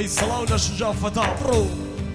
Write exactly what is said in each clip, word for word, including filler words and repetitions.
فيصل ولا شجاع فتاة برو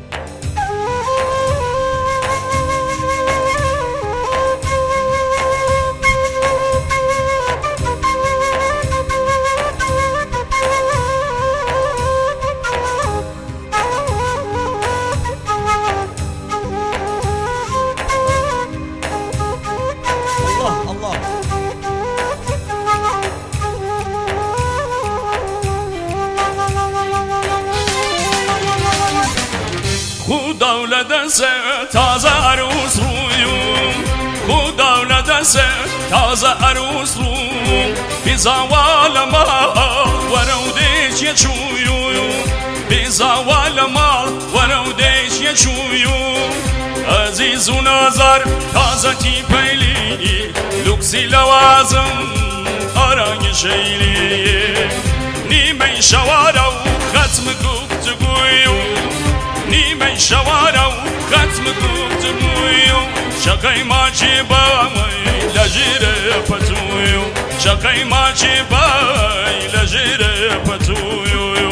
خدا ولدس تازه عروس رویم خدا ولدس تازه عروس رویم بی زوال مال ورودش یچویم بی زوال مال ورودش یچویم عزیز و نظر تازه تی پیلی لکسی لوازم آرای شیلی نیمه شواره و ختم گفتگویم نیمه شواره و ختم گفتگویم شقی ما چی بای لجیره پتویم شقی ما چی بای لجیره پتویم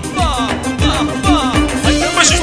باشی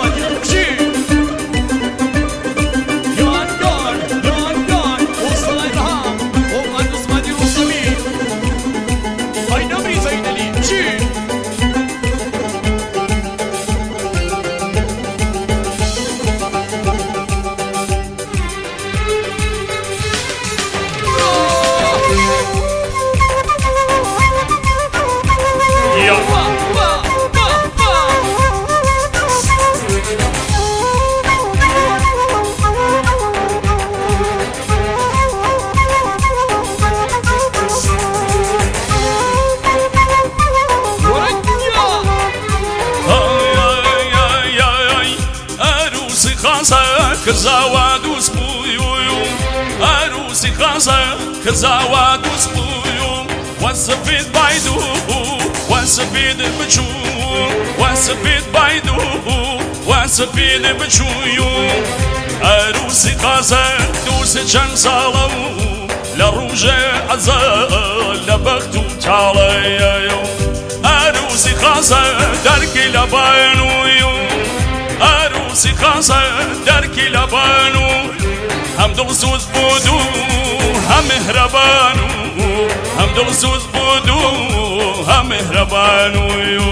كزاوادو سبويو عروسي خاصة كزاوادو سبويو والسفيد بايدو والسفيد بشو والسفيد بايدو والسفيد بشويو عروسي خاصة دوسي جن صالو لروجة عزال لبختو تعاليو عروسي خاصة دركي لباينويو عروسی خاصه در کلابانو هم دلسوز بودو هم مهربانو هم دلسوز بودو هم مهربانو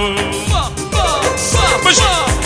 بشی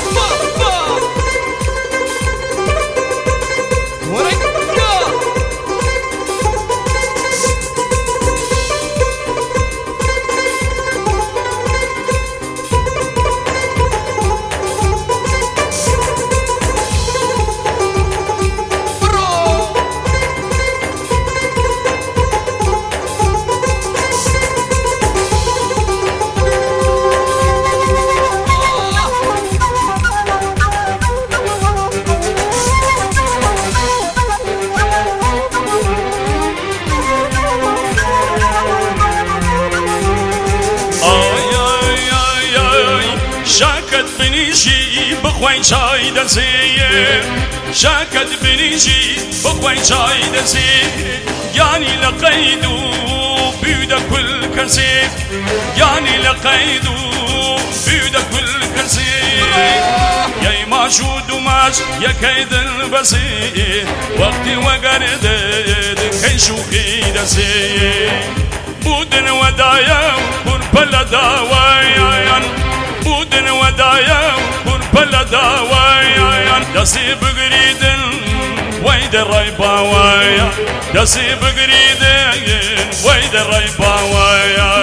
بنيجي بخوين شاي دزيه شاكد بنيجي بخوين شاي دزيه يعني لقيدو بيدا كل كنسي يعني لقيدو بيدا كل كنسي يا ماجود وماج يا كيد البسي وقت وقرد كي شوخي دزي بودن ودايا كل داوايا بودن ودايا كل داوايا دسي بقريدن ويد الريباوايا دسي بقريدن ويد الريباوايا